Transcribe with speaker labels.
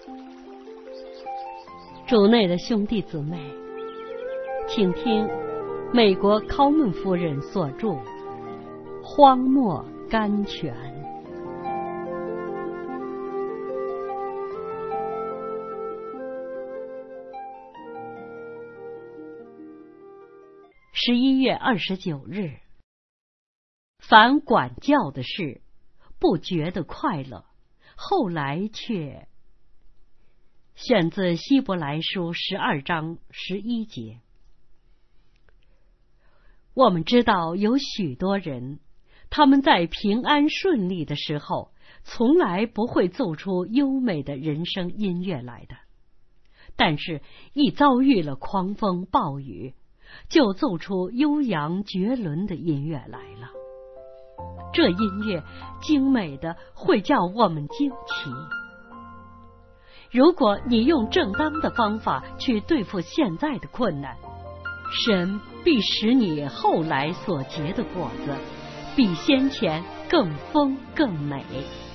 Speaker 1: 主内的兄弟姊妹，请听美国考门夫人所著《荒漠甘泉》。11月29日，凡管教的事，不觉得快乐，后来却……选自希伯来书12章11节。我们知道有许多人，他们在平安顺利的时候，从来不会奏出优美的人生音乐来的，但是一遭遇了狂风暴雨，就奏出悠扬绝伦的音乐来了。这音乐精美的会叫我们惊奇。如果你用正当的方法去对付现在的困难，神必使你后来所结的果子比先前更丰更美。